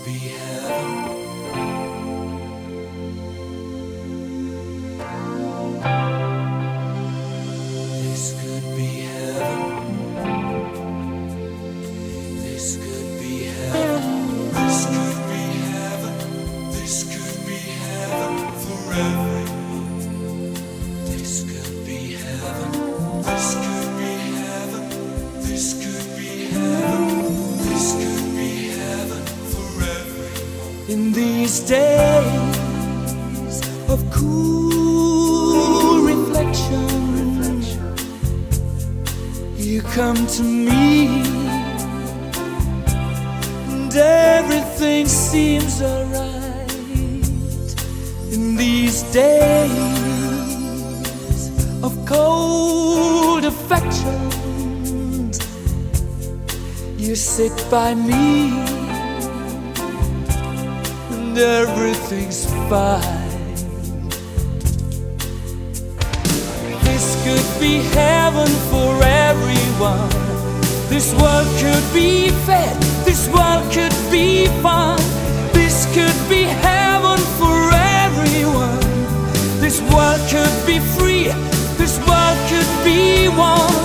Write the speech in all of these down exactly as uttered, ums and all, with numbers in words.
be heaven. This could be heaven. This could be heaven. This could be heaven. This could be heaven for everyone. This could be heaven. This could be heaven. This could be heaven. This could be heaven for everyone. In these days of cool reflection, you come to me, and everything seems alright. In these days of cold affection, you sit by me, and everything's fine. This could be heaven for everyone. This world could be fed. This world could be fun. This could be heaven for everyone. This world could be free. This world could be one.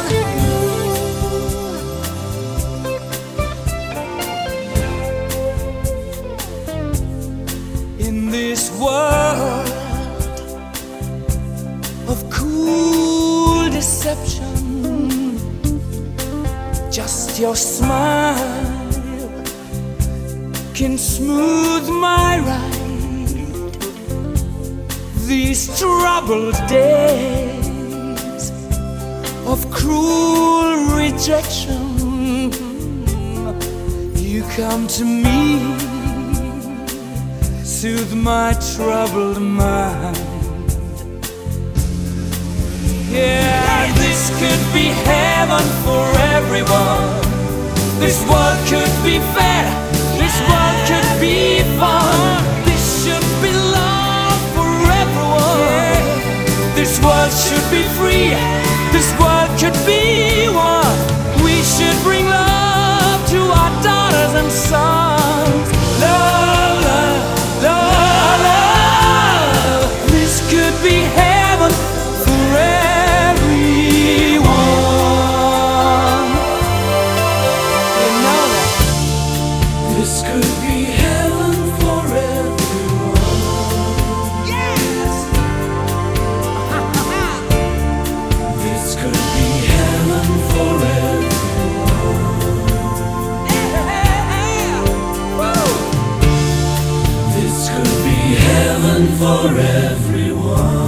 In this world of cool deception, just your smile can smooth my ride. These troubled days of cruel rejection, you come to me, soothe my troubled mind. Yeah, this could be heaven for everyone. This world could be fair. This world could be fun. This should be love for everyone. This world should be free. This world could be one. We should bring love to our daughters and sons. Love, love, love, love. This could be heaven for everyone. You know that. This could be heaven for everyone. Yes. This could be heaven for everyone. Yeah. Woo. This could be heaven for everyone.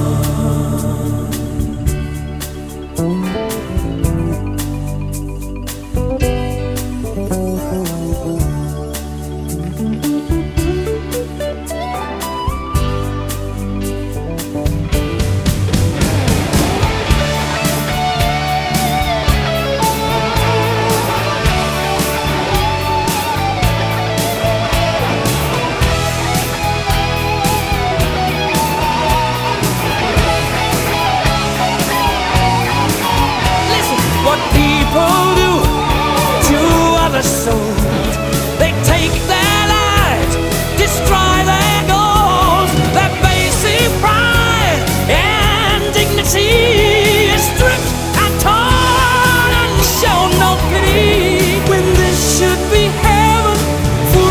People do to other souls. They take their lives, destroy their goals. Their basic pride and dignity is stripped and torn and show no pity. When this should be heaven for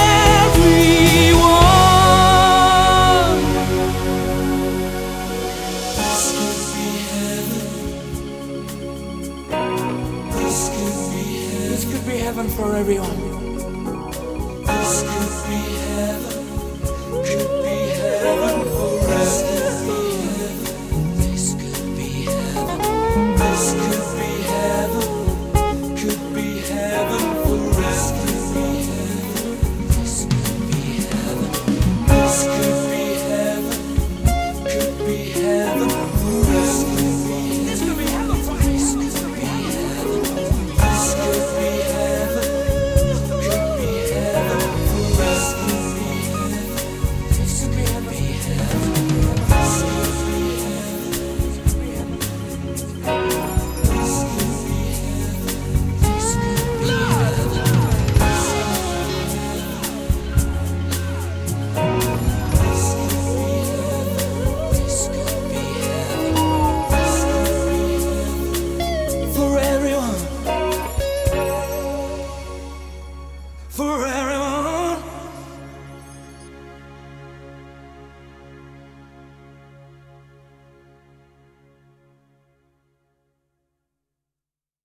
everyone. This could be heaven. This could be heaven for everyone.